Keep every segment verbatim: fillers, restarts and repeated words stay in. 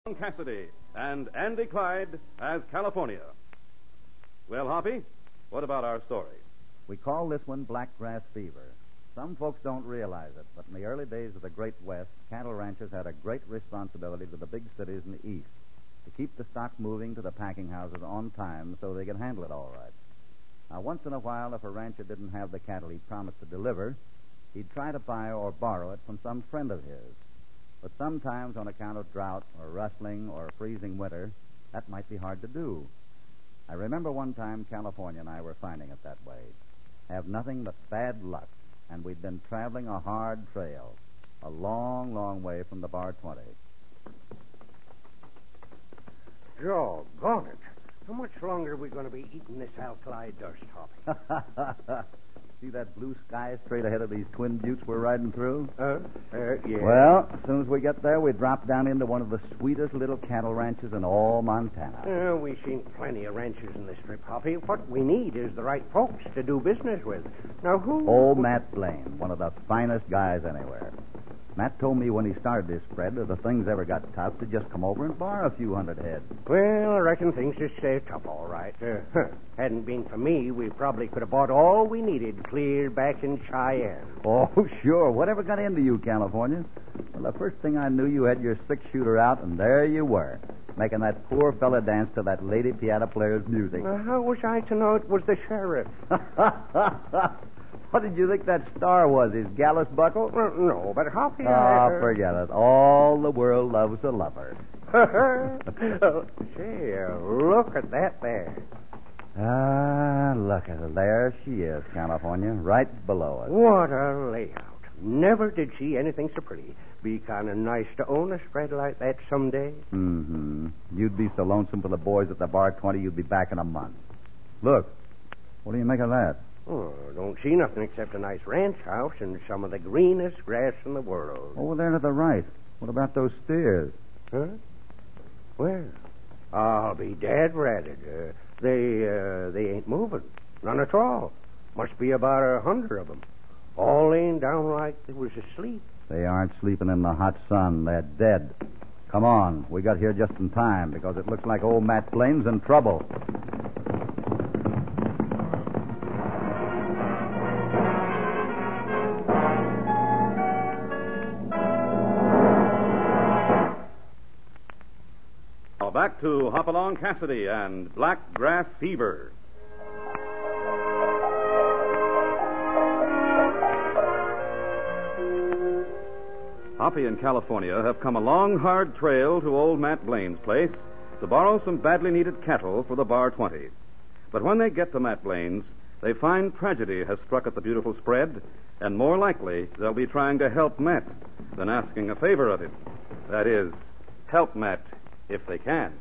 Cassidy and Andy Clyde as California. Well, Hoppy, what about our story? We call this one Blackgrass Fever. Some folks don't realize it, but in the early days of the Great West, cattle ranchers had a great responsibility to the big cities in the East to keep the stock moving to the packing houses on time so they could handle it all right. Now, once in a while, if a rancher didn't have the cattle he promised to deliver, he'd try to buy or borrow it from some friend of his. But sometimes, on account of drought or rustling or a freezing winter, that might be hard to do. I remember one time California and I were finding it that way. Have nothing but bad luck, and we'd been traveling a hard trail, a long, long way from the Bar twenty. Doggone it. How much longer are we going to be eating this alkali dust, Hoppy? See that blue sky straight ahead of these twin buttes we're riding through? Uh, uh, yeah. Well, as soon as we get there, we drop down into one of the sweetest little cattle ranches in all Montana. Uh, we've seen plenty of ranches in this strip, Hoppy. What we need is the right folks to do business with. Now, who... Old Matt Blaine, one of the finest guys anywhere. Matt told me when he started this spread that if things ever got tough, to just come over and borrow a few hundred head. Well, I reckon things just stay tough, all right. Uh, huh. Hadn't been for me, we probably could have bought all we needed clear back in Cheyenne. Oh, sure. Whatever got into you, California? Well, the first thing I knew, you had your six-shooter out, and there you were, making that poor fella dance to that lady piano player's music. Uh, how was I to know it was the sheriff? What did you think that star was, his gallus buckle? Uh, no, but Hoppy... Oh, I... forget it. All the world loves a lover. uh, say, uh, look at that there. Ah, look at her. There she is, California, right below us. What a layout. Never did see anything so pretty. Be kind of nice to own a spread like that someday. Mm-hmm. You'd be so lonesome for the boys at the Bar twenty, you'd be back in a month. Look, what do you make of that? Oh, don't see nothing except a nice ranch house and some of the greenest grass in the world. Over there to the right. What about those steers? Huh? Where? I'll be dead ratted. Uh, they, uh, they ain't moving. None at all. Must be about a hundred of them. All laying down like they was asleep. They aren't sleeping in the hot sun. They're dead. Come on. We got here just in time because it looks like old Matt Blaine's in trouble. Back to Hopalong Cassidy and Blackgrass Fever. Hoppy and California have come a long, hard trail to old Matt Blaine's place to borrow some badly needed cattle for the Bar twenty. But when they get to Matt Blaine's, they find tragedy has struck at the beautiful spread, and more likely they'll be trying to help Matt than asking a favor of him. That is, help Matt if they can.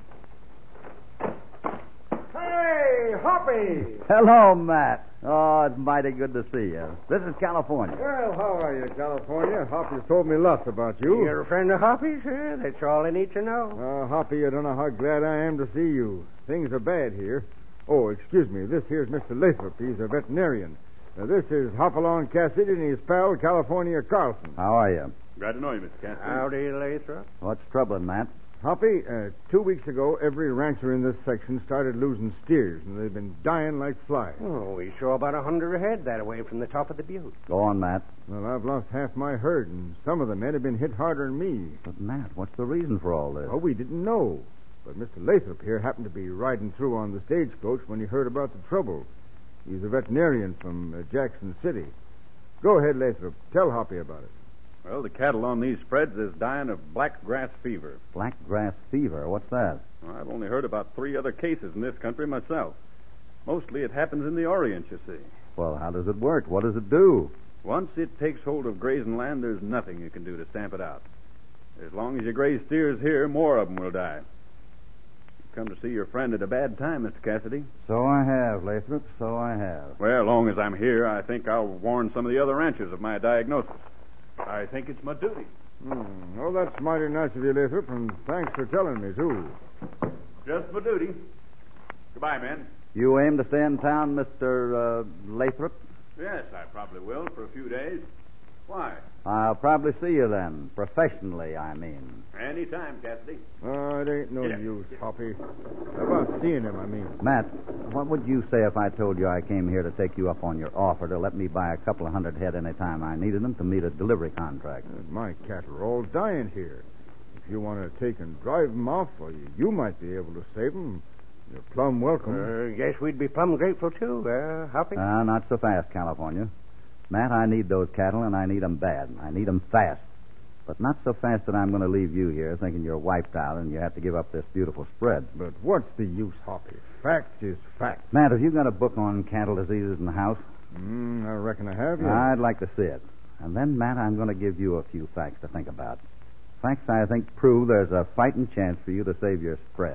Hey, Hoppy! Hello, Matt. Oh, it's mighty good to see you. This is California. Well, how are you, California? Hoppy's told me lots about you. You're a friend of Hoppy's, sir? That's all I need to know. Uh, Hoppy, you don't know how glad I am to see you. Things are bad here. Oh, excuse me. This here's Mister Lathrop. He's a veterinarian. Now, this is Hopalong Cassidy and his pal, California Carlson. How are you? Glad to know you, Mister Cassidy. Howdy, Lathrop. What's troubling, Matt? Hoppy, uh, two weeks ago, every rancher in this section started losing steers, and they've been dying like flies. Oh, we saw about a hundred head that away from the top of the butte. Go on, Matt. Well, I've lost half my herd, and some of the men have been hit harder than me. But, Matt, what's the reason for all this? Oh, we didn't know. But Mister Lathrop here happened to be riding through on the stagecoach when he heard about the trouble. He's a veterinarian from uh, Jackson City. Go ahead, Lathrop. Tell Hoppy about it. Well, the cattle on these spreads is dying of blackgrass fever. Blackgrass fever? What's that? Well, I've only heard about three other cases in this country myself. Mostly it happens in the Orient, you see. Well, how does it work? What does it do? Once it takes hold of grazing land, there's nothing you can do to stamp it out. As long as you graze steers here, more of them will die. You've come to see your friend at a bad time, Mister Cassidy. So I have, Lathrop, so I have. Well, as long as I'm here, I think I'll warn some of the other ranchers of my diagnosis. I think it's my duty. Hmm. Oh, that's mighty nice of you, Lathrop, and thanks for telling me, too. Just my duty. Goodbye, men. You aim to stay in town, Mister Uh, Lathrop? Yes, I probably will for a few days. Why? I'll probably see you then. Professionally, I mean. Anytime, Cassidy. Oh, it ain't no Yeah. use, Hoppy. About seeing him, I mean. Matt, what would you say if I told you I came here to take you up on your offer to let me buy a couple of hundred head any time I needed them to meet a delivery contract? My cattle are all dying here. If you want to take and drive them off, or you, you might be able to save them. You're plumb welcome. Uh, guess we'd be plumb grateful, too, uh, Hoppy. Ah, not so fast, California. Matt, I need those cattle, and I need 'em bad. I need 'em fast. But not so fast that I'm going to leave you here thinking you're wiped out and you have to give up this beautiful spread. But what's the use, Hoppy? Facts is facts. Matt, have you got a book on cattle diseases in the house? Mm, I reckon I have, yeah. I'd like to see it. And then, Matt, I'm going to give you a few facts to think about. Facts I think prove there's a fighting chance for you to save your spread.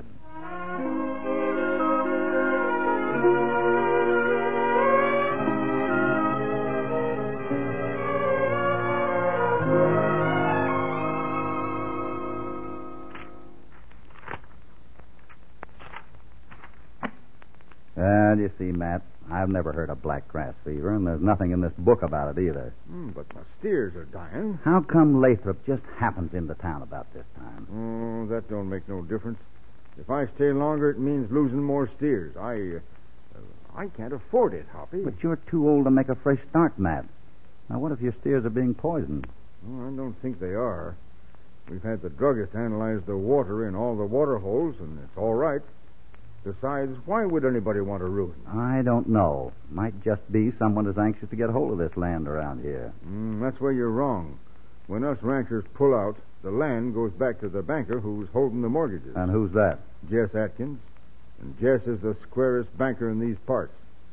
Well, you see, Matt, I've never heard of black grass fever, and there's nothing in this book about it either. Mm, but my steers are dying. How come Lathrop just happens into town about this time? Oh, that don't make no difference. If I stay longer, it means losing more steers. I, uh, I can't afford it, Hoppy. But you're too old to make a fresh start, Matt. Now, what if your steers are being poisoned? Oh, I don't think they are. We've had the druggist analyze the water in all the water holes, and it's all right. Besides, why would anybody want to ruin them? I don't know. Might just be someone is anxious to get hold of this land around here. Mm, that's where you're wrong. When us ranchers pull out, the land goes back to the banker who's holding the mortgages. And who's that? Jess Atkins. And Jess is the squarest banker in these parts.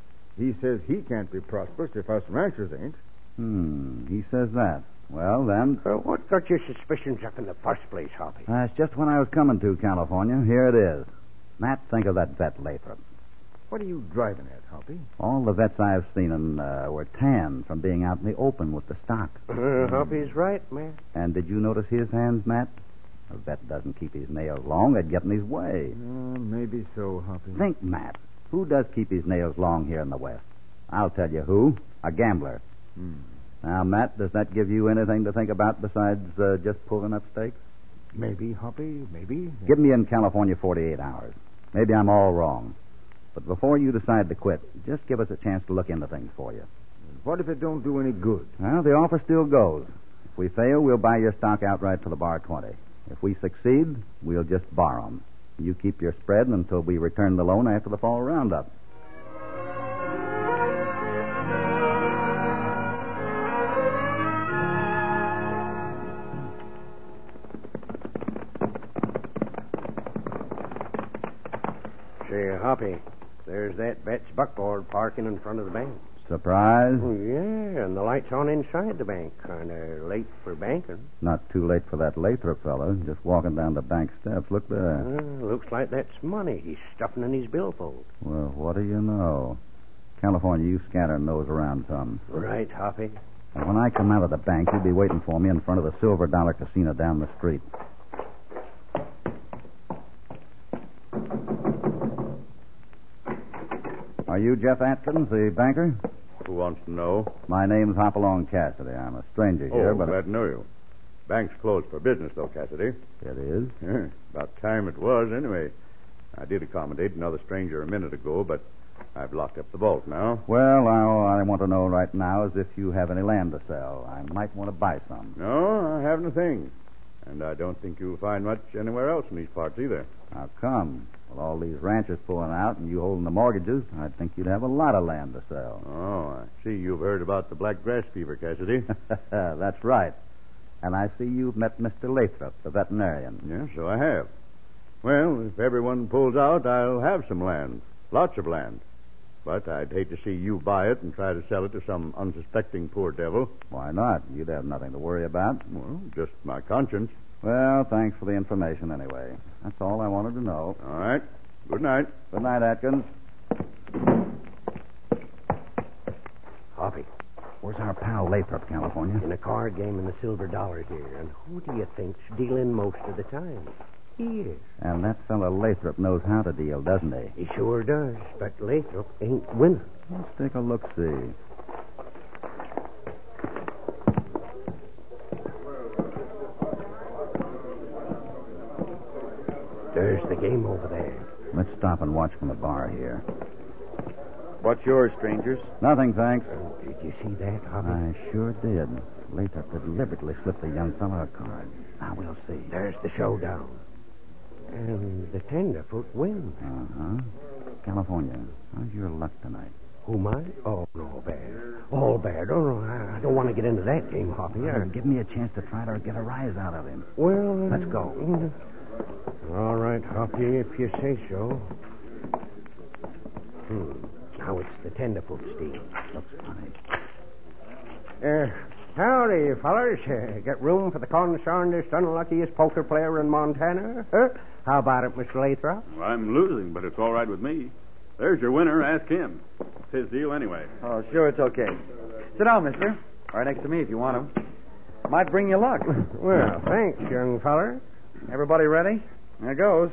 He says he can't be prosperous if us ranchers ain't. Hmm, he says that. Well, then, Uh, what got your suspicions up in the first place, Hoppy? that's just when I was coming to, California. Here it is. Matt, think of that vet, Lathrop. What are you driving at, Hoppy? All the vets I've seen in, uh, were tanned from being out in the open with the stock. Uh, Hoppy's right, man. And did you notice his hands, Matt? A vet doesn't keep his nails long. They'd get in his way. Uh, maybe so, Hoppy. Think, Matt. Who does keep his nails long here in the West? I'll tell you who. A gambler. Hmm. Now, Matt, does that give you anything to think about besides uh, just pulling up stakes? Maybe, Hoppy, maybe. Give me in California forty-eight hours. Maybe I'm all wrong. But before you decide to quit, just give us a chance to look into things for you. What if it don't do any good? Well, the offer still goes. If we fail, we'll buy your stock outright for the bar twenty. If we succeed, we'll just borrow 'em. You keep your spread until we return the loan after the fall roundup. Say, Hoppy, there's that Betts buckboard parking in front of the bank. Surprise? Oh, yeah, and the light's on inside the bank. Kind of late for banking. Not too late for that Lathrop fella. Just walking down the bank steps. Look there. Uh, looks like that's money he's stuffing in his billfold. Well, what do you know? California, you scattering those around some. Right, Hoppy. And when I come out of the bank, you'll be waiting for me in front of the Silver Dollar Casino down the street. Are you Jeff Atkins, the banker? Who wants to know? My name's Hopalong Cassidy. I'm a stranger here, Oh, but... glad to know you. Bank's closed for business, though, Cassidy. It is? Yeah, about time it was, anyway. I did accommodate another stranger a minute ago, but I've locked up the vault now. Well, all I want to know right now is if you have any land to sell. I might want to buy some. No, I haven't a thing. And I don't think you'll find much anywhere else in these parts either. How come? With all these ranchers pulling out and you holding the mortgages, I'd think you'd have a lot of land to sell. Oh, I see you've heard about the black grass fever, Cassidy. That's right. And I see you've met Mister Lathrop, the veterinarian. Yeah, so I have. Well, if everyone pulls out, I'll have some land. Lots of land. But I'd hate to see you buy it and try to sell it to some unsuspecting poor devil. Why not? You'd have nothing to worry about. Well, just my conscience. Well, thanks for the information anyway. That's all I wanted to know. All right. Good night. Good night, Atkins. Hoppy, Where's our pal Lathrop, California? in a card game in the Silver Dollar here. And who do you think's dealing most of the time? He is. And that fella Lathrop knows how to deal, doesn't he? He sure does. But Lathrop ain't winning. Let's take a look-see. There's the game over there. Let's stop and watch from the bar here. What's yours, strangers? Nothing, thanks. Uh, did you see that, Hoppy? I sure did. Lathrop deliberately slipped the young fellow a card. Now we'll see. There's the showdown. And the tenderfoot wins. Uh-huh. California, how's your luck tonight? Who, mine? Oh, no, bad. All bad. Oh, no, I, I don't want to get into that game, Hoppy. Well, I... give me a chance to try to get a rise out of him. Well, Let's go. uh, All right, Hoppy, if you say so. Hmm. Now it's the tenderfoot steam. Looks funny. Uh, howdy, fellers. Uh, got room for the consarnedest, unluckiest poker player in Montana? Huh? How about it, Mister Lathrop? Well, I'm losing, but it's all right with me. There's your winner. Ask him. It's his deal anyway. Oh, sure, it's okay. Sit down, mister. Right next to me if you want him. Might bring you luck. Well, thanks, young feller. Everybody ready? There goes.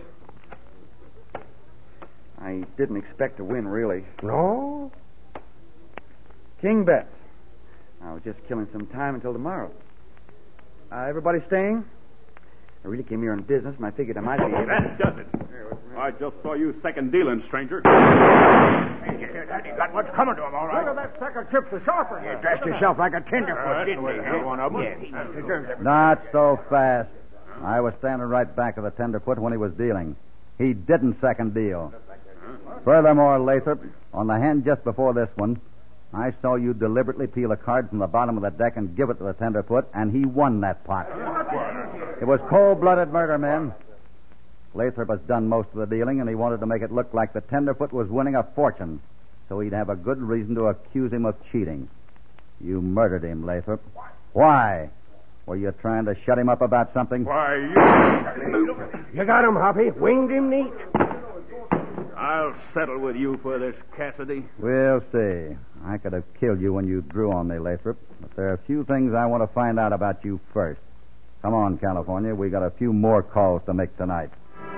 I didn't expect to win, really. No? King bets. I was just killing some time until tomorrow. Uh, everybody staying? I really came here on business, and I figured I might be able... That does it. I just saw you second dealing, stranger. He got what's coming to him, all right. Look at that second chip the sharper. He dressed himself like a tenderfoot, Uh, didn't he? that's one of 'em. Yeah, he deserves it. Not so fast. I was standing right back of the tenderfoot when he was dealing. He didn't second deal. Furthermore, Lathrop, on the hand just before this one, I saw you deliberately peel a card from the bottom of the deck and give it to the tenderfoot, and he won that pot. It was cold-blooded murder, men. Lathrop has done most of the dealing, and he wanted to make it look like the tenderfoot was winning a fortune, so he'd have a good reason to accuse him of cheating. You murdered him, Lathrop. Why? Were you trying to shut him up about something? Why, you... You got him, Hoppy. Winged him neat. I'll settle with you for this, Cassidy. We'll see. I could have killed you when you drew on me, Lathrop, but there are a few things I want to find out about you first. Come on, California. We got a few more calls to make tonight.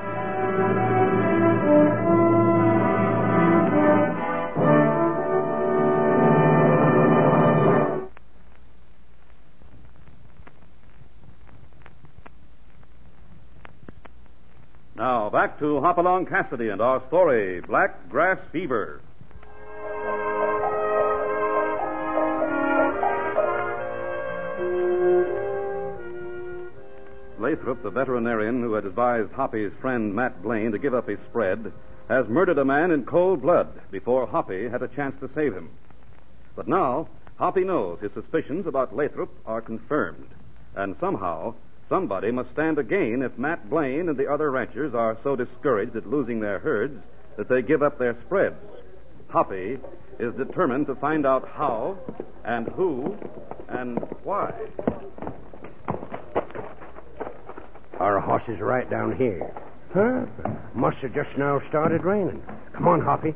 Now, back to Hopalong Cassidy and our story, Black Grass Fever. Lathrop, the veterinarian who had advised Hoppy's friend Matt Blaine to give up his spread, has murdered a man in cold blood before Hoppy had a chance to save him. But now, Hoppy knows his suspicions about Lathrop are confirmed, and somehow somebody must stand to gain if Matt Blaine and the other ranchers are so discouraged at losing their herds that they give up their spreads. Hoppy is determined to find out how and who and why. Our horse is right down here. Huh? Must have just now started raining. Come on, Hoppy.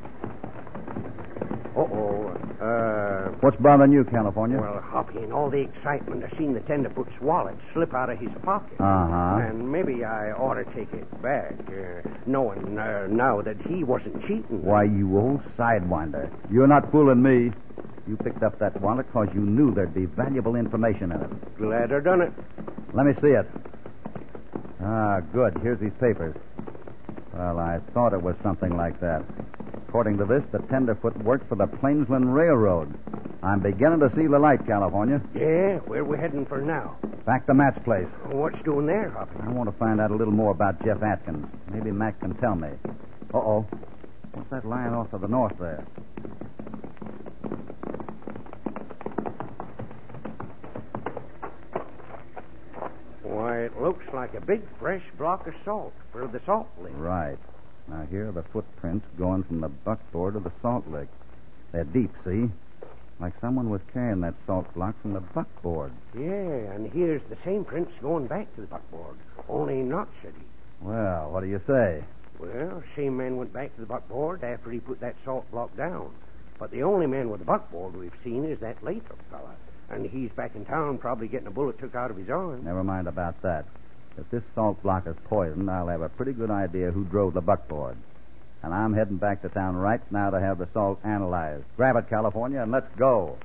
Uh-oh. Uh, What's bothering you, California? well, Hoppy, in all the excitement, I seen the tenderfoot's wallet slip out of his pocket. Uh-huh. And maybe I ought to take it back, uh, knowing uh, now that he wasn't cheating. Why, you old sidewinder. You're not fooling me. You picked up that wallet because you knew there'd be valuable information in it. Glad I done it. Let me see it. Ah, good. Here's these papers. Well, I thought it was something like that. According to this, the tenderfoot worked for the Plainsland Railroad. I'm beginning to see the light, California. Yeah, where we heading for now? Back to Matt's place. What's doing there, Hoppy? I want to find out a little more about Jeff Atkins. Maybe Matt can tell me. Uh-oh. What's that lying off to the north there? Why, it looks like a big, fresh block of salt for the salt lick. Right. Now, here are the footprints going from the buckboard to the salt lick. They're deep, see? Like someone was carrying that salt block from the buckboard. Yeah, and here's the same prints going back to the buckboard, only not city. Well, what do you say? Well, same man went back to the buckboard after he put that salt block down. But the only man with the buckboard we've seen is that Lathrop fella. And he's back in town probably getting a bullet took out of his arm. Never mind about that. If this salt block is poisoned, I'll have a pretty good idea who drove the buckboard. And I'm heading back to town right now to have the salt analyzed. Grab it, California, and let's go.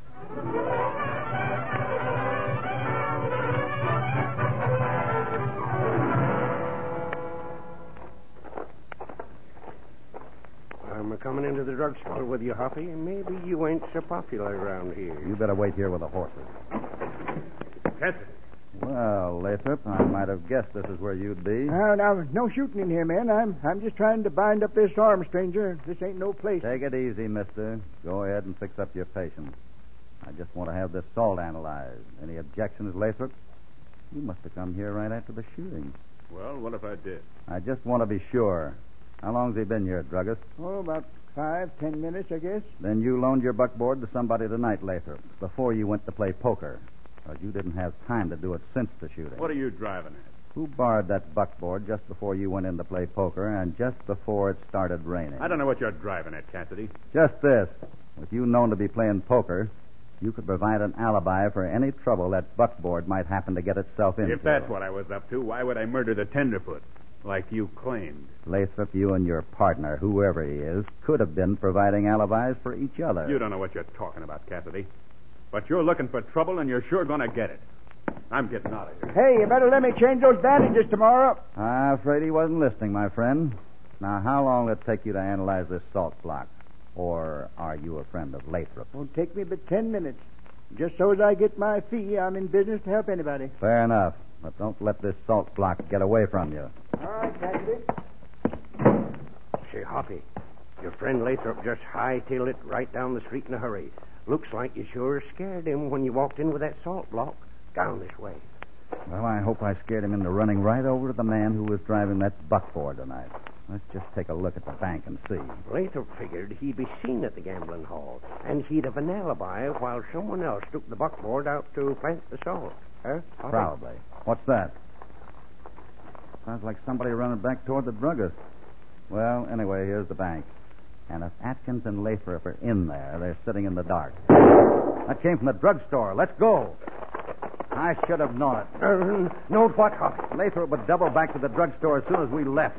coming into the drugstore with you, Hoppy. Maybe you ain't so popular around here. You better wait here with the horses. Cassidy. Well, Lathrop, I might have guessed this is where you'd be. Now, now, no shooting in here, man. I'm I'm just trying to bind up this arm, stranger. This ain't no place. Take it easy, mister. Go ahead and fix up your patient. I just want to have this salt analyzed. Any objections, Lathrop? You must have come here right after the shooting. Well, what if I did? I just want to be sure. How long's he been here, druggist? Oh, about five, ten minutes, I guess. Then you loaned your buckboard to somebody tonight, Lathrop, before you went to play poker. Because you didn't have time to do it since the shooting. What are you driving at? Who borrowed that buckboard just before you went in to play poker and just before it started raining? I don't know what you're driving at, Cassidy. Just this. With you known to be playing poker, you could provide an alibi for any trouble that buckboard might happen to get itself into. If that's what I was up to, why would I murder the tenderfoot, like you claimed? Lathrop, you and your partner, whoever he is, could have been providing alibis for each other. You don't know what you're talking about, Cassidy. But you're looking for trouble, and you're sure going to get it. I'm getting out of here. Hey, you better let me change those bandages tomorrow. I'm afraid he wasn't listening, my friend. Now, how long will it take you to analyze this salt block? Or are you a friend of Lathrop? Won't take me but ten minutes. Just so as I get my fee, I'm in business to help anybody. Fair enough. But don't let this salt block get away from you. All right, Cassidy. Say, Hoppy, your friend Lathrop just hightailed it right down the street in a hurry. Looks like you sure scared him when you walked in with that salt block down this way. Well, I hope I scared him into running right over to the man who was driving that buckboard tonight. Let's just take a look at the bank and see. Lathrop figured he'd be seen at the gambling hall, and he'd have an alibi while someone else took the buckboard out to plant the salt. Huh? Hoppy? Probably. What's that? Sounds like somebody running back toward the druggist. Well, anyway, here's the bank. And if Atkins and Lathrop are in there, they're sitting in the dark. That came from the drugstore. Let's go. I should have known it. Uh, know what, Hoppy? Lathrop would double back to the drugstore as soon as we left.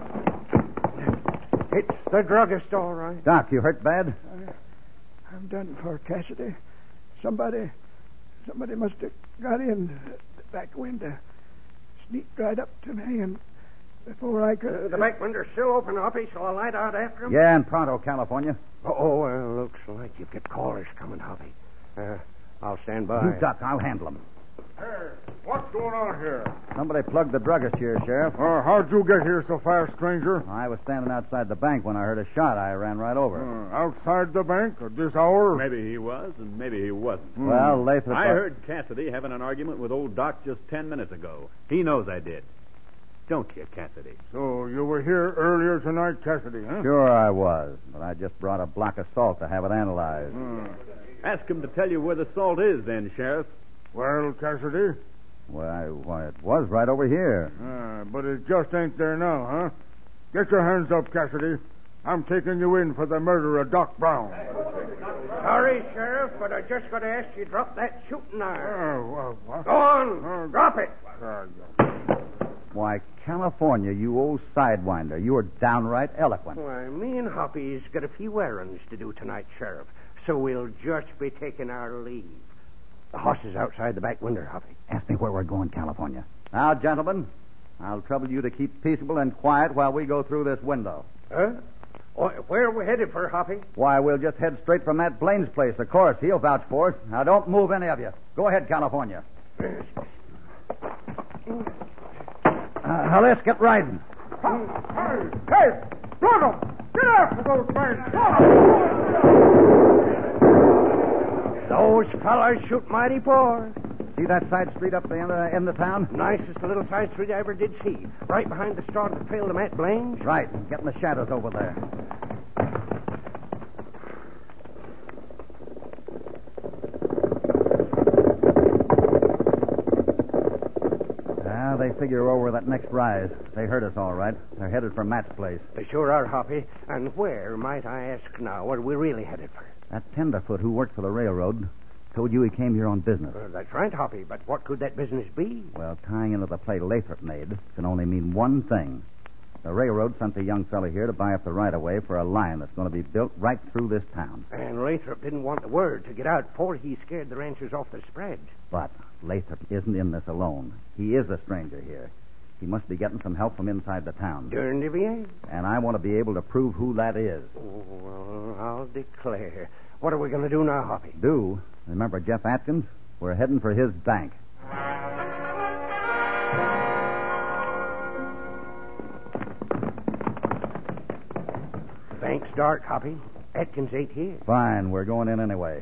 It's the druggist, all right. Doc, you hurt bad? I, I'm done for, Cassidy. Somebody, somebody must have got in the back window, sneaked right up to me, and before I could... Uh, the back window's still open, Hoppy. Shall I light out after him? Yeah, in Pronto, California. Oh, well, looks like you've got callers coming, Hoppy. Uh, I'll stand by. You duck. I'll handle them. Hey, what's going on here? Somebody plugged the druggist here, Sheriff. Uh, how'd you get here so fast, stranger? I was standing outside the bank when I heard a shot. I ran right over. Uh, outside the bank at this hour? Maybe he was, and maybe he wasn't. Mm. Well, Lathrop... I heard Cassidy having an argument with old Doc just ten minutes ago. He knows I did. Don't you, Cassidy? So you were here earlier tonight, Cassidy, huh? Sure I was, but I just brought a block of salt to have it analyzed. Uh, Ask him to tell you where the salt is, then, Sheriff. well, Cassidy? Why, why, it was right over here. Uh, but it just ain't there now, huh? Get your hands up, Cassidy. I'm taking you in for the murder of Doc Brown. Sorry, Sheriff, but I just got to ask you to drop that shooting iron. Uh, well, what? Go on. Uh, Drop it. Uh, Why, California, you old sidewinder, you are downright eloquent. Why, me and Hoppy's got a few errands to do tonight, Sheriff, so we'll just be taking our leave. The horse is outside the back window, Hoppy. Ask me where we're going, California. Now, gentlemen, I'll trouble you to keep peaceable and quiet while we go through this window. Huh? Oh, where are we headed for, Hoppy? Why, we'll just head straight for Matt Blaine's place. Of course, he'll vouch for us. Now, don't move any of you. Go ahead, California. Uh, now, let's get riding. Hey, hey, plug 'em! Get after those things! Plug 'em! Those fellas shoot mighty poor. See that side street up the end of, end of town? Nicest little side street I ever did see. Right behind the start of the trail to Matt Blaine's. Right. Get in the shadows over there. Ah, they figure we're over that next rise. They heard us all right. They're headed for Matt's place. They sure are, Hoppy. And where, might I ask now, are we really headed for? That tenderfoot who worked for the railroad told you he came here on business. Uh, that's right, Hoppy. But what could that business be? Well, tying into the play Lathrop made can only mean one thing. The railroad sent the young fella here to buy up the right-of-way for a line that's going to be built right through this town. And Lathrop didn't want the word to get out before he scared the ranchers off the spread. But Lathrop isn't in this alone. He is a stranger here. He must be getting some help from inside the town. Derned if he ain't. And I want to be able to prove who that is. Oh, well, I'll declare. What are we going to do now, Hoppy? Do? Remember Jeff Atkins? We're heading for his bank. Bank's dark, Hoppy. Atkins ain't here. Fine, we're going in anyway.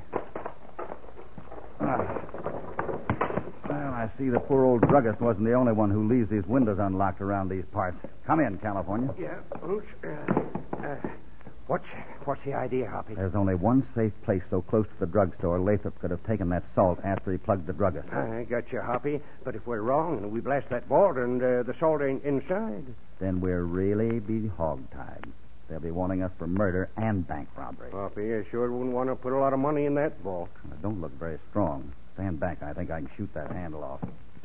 Ah. Well, I see the poor old druggist wasn't the only one who leaves these windows unlocked around these parts. Come in, California. Yeah. Oops. Uh, uh, what's what's the idea, Hoppy? There's only one safe place so close to the drugstore Lathrop could have taken that salt after he plugged the druggist. I got you, Hoppy. But if we're wrong and we blast that vault and uh, the salt ain't inside, then we'll really be hogtied. They'll be wanting us for murder and bank robbery. Hoppy, I sure wouldn't want to put a lot of money in that vault. It don't look very strong. Stand back. I think I can shoot that handle off.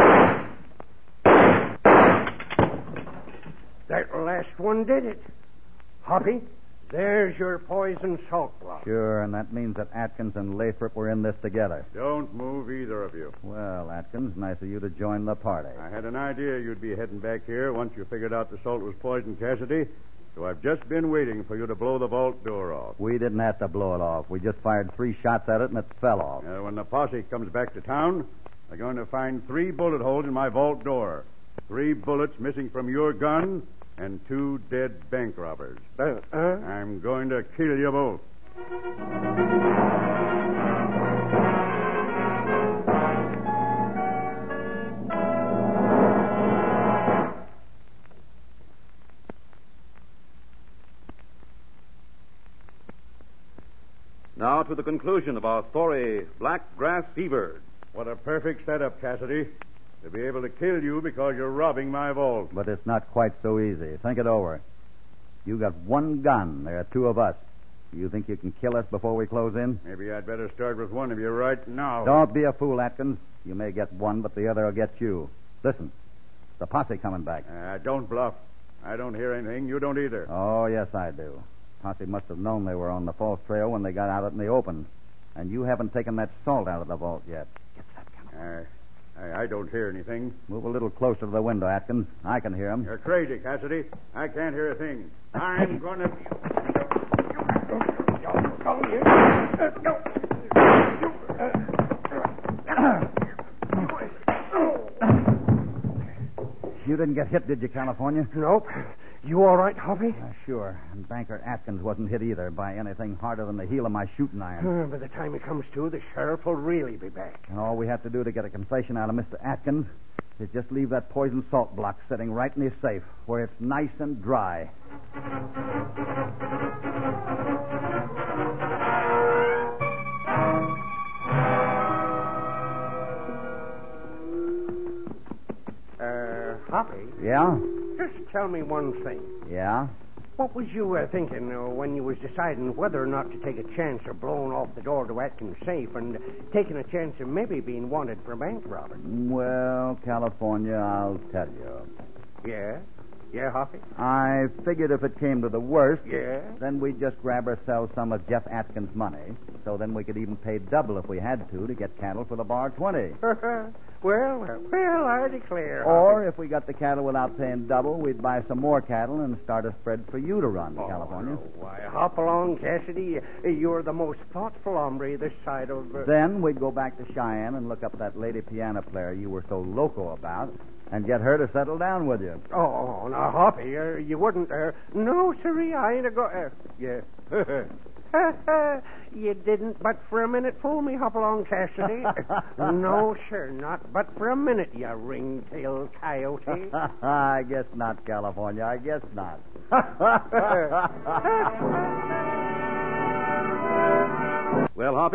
That last one did it. Hoppy, there's your poison salt block. Sure, and that means that Atkins and Lathrop were in this together. Don't move, either of you. Well, Atkins, nice of you to join the party. I had an idea you'd be heading back here once you figured out the salt was poison, Cassidy. So I've just been waiting for you to blow the vault door off. We didn't have to blow it off. We just fired three shots at it and it fell off. Uh, when the posse comes back to town, they're going to find three bullet holes in my vault door. Three bullets missing from your gun and two dead bank robbers. Uh, uh? I'm going to kill you both. Now to the conclusion of our story, Black Grass Fever. What a perfect setup, Cassidy. To be able to kill you because you're robbing my vault. But it's not quite so easy. Think it over. You got one gun. There are two of us. You think you can kill us before we close in? Maybe I'd better start with one of you right now. Don't be a fool, Atkins. You may get one, but the other will get you. Listen, the posse coming back. Uh, don't bluff. I don't hear anything. You don't either. Oh, yes, I do. Posse must have known they were on the false trail when they got out in the open. And you haven't taken that salt out of the vault yet. Get that camera. Uh, I, I don't hear anything. Move a little closer to the window, Atkins. I can hear him. You're crazy, Cassidy. I can't hear a thing. I'm going to... You didn't get hit, did you, California? Nope. You all right, Hoppy? Uh, sure. And Banker Atkins wasn't hit either by anything harder than the heel of my shooting iron. Uh, by the time he comes to, the sheriff will really be back. And all we have to do to get a confession out of Mister Atkins is just leave that poison salt block sitting right in his safe, where it's nice and dry. Uh, Hoppy? Yeah? Just tell me one thing. Yeah? What was you uh, thinking uh, when you was deciding whether or not to take a chance of blowing off the door to Atkins' safe and taking a chance of maybe being wanted for bank robbery? Well, California, I'll tell you. Yeah? Yeah, Hoppy? I figured if it came to the worst, Yeah? then we'd just grab ourselves some of Jeff Atkins' money, so then we could even pay double if we had to to get cattle for the bar twenty. Well, well, well, I declare. Or if we got the cattle without paying double, we'd buy some more cattle and start a spread for you to run, Oh, California. no. Why, hop along, Cassidy. You're the most thoughtful hombre this side of... Uh... Then we'd go back to Cheyenne and look up that lady piano player you were so loco about and get her to settle down with you. Oh, now, Hoppy, uh, you wouldn't... Uh... No, sirree, I ain't a-go... Uh, yeah. You didn't but for a minute fool me, Hopalong Cassidy. No, sir, not but for a minute, you ring-tailed coyote. I guess not, California. I guess not. Well, Hoppy.